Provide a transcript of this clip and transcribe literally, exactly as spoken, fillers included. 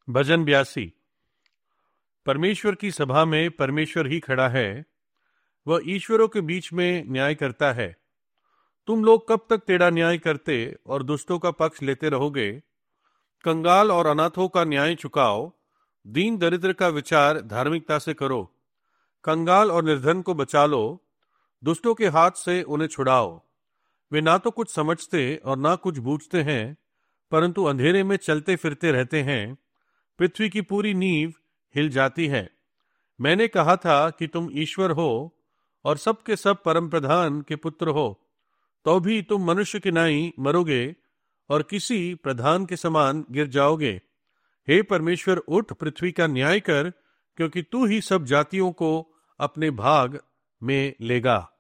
भजन बयासी। परमेश्वर की सभा में परमेश्वर ही खड़ा है, वह ईश्वरों के बीच में न्याय करता है। तुम लोग कब तक टेढ़ा न्याय करते और दुष्टों का पक्ष लेते रहोगे? कंगाल और अनाथों का न्याय चुकाओ, दीन दरिद्र का विचार धार्मिकता से करो। कंगाल और निर्धन को बचा लो, दुष्टों के हाथ से उन्हें छुड़ाओ। वे ना तो कुछ समझते और ना कुछ बूझते हैं, परंतु अंधेरे में चलते फिरते रहते हैं। पृथ्वी की पूरी नींव हिल जाती है। मैंने कहा था कि तुम ईश्वर हो और सब के सब परम प्रधान के पुत्र हो, तो भी तुम मनुष्य के नाई मरोगे और किसी प्रधान के समान गिर जाओगे। हे परमेश्वर, उठ, पृथ्वी का न्याय कर, क्योंकि तू ही सब जातियों को अपने भाग में लेगा।